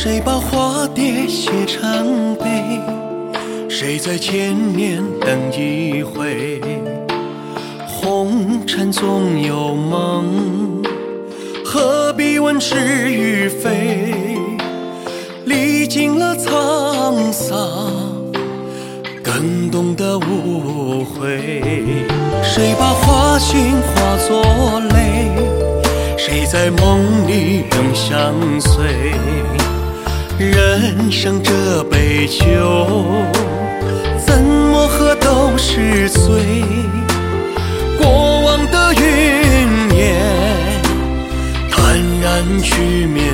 谁把花蝶写成碑？谁在千年等一回？红尘总有梦，何必问是与非？历经了沧桑，更懂得无悔。谁把花心化作泪？谁在梦里仍相随？人生这杯酒，怎么喝都是醉。过往的云烟，坦然去面